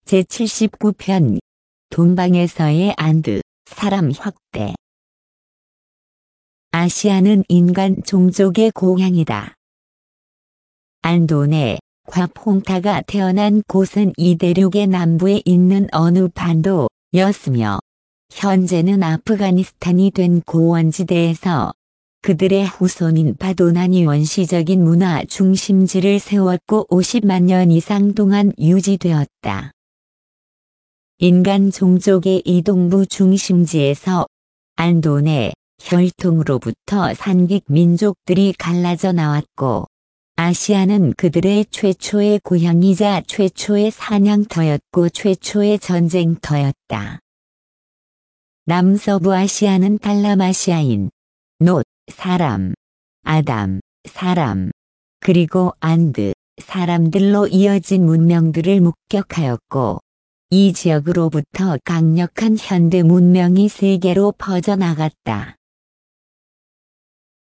제79편 동방에서의 안드, 사람 확대. 아시아는 인간 종족의 고향이다. 안도네, 과퐁타가 태어난 곳은 이 대륙의 남부에 있는 어느 반도였으며 현재는 아프가니스탄이 된 고원지대에서 그들의 후손인 바도난이 원시적인 문화 중심지를 세웠고 50만 년 이상 동안 유지되었다. 인간 종족의 이 동부 중심지에서 안도네 혈통으로부터 산객 민족들이 갈라져 나왔고 아시아는 그들의 최초의 고향이자 최초의 사냥터였고 최초의 전쟁터였다. 남서부 아시아는 달라마시아인, 놋, 사람, 아담, 사람, 그리고 안드, 사람들로 이어진 문명들을 목격하였고 이 지역으로부터 강력한 현대 문명이 세계로 퍼져나갔다.